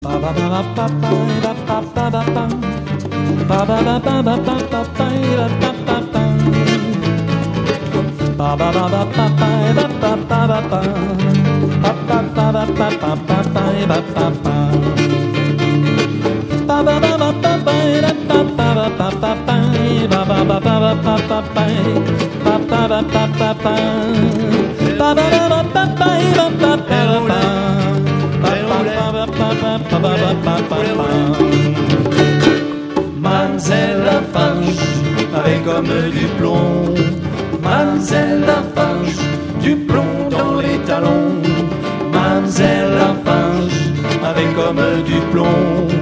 Mademoiselle Lafarge avait comme du plomb, Mademoiselle Lafarge, du plomb dans les talons. Mademoiselle Lafarge avait comme du plomb.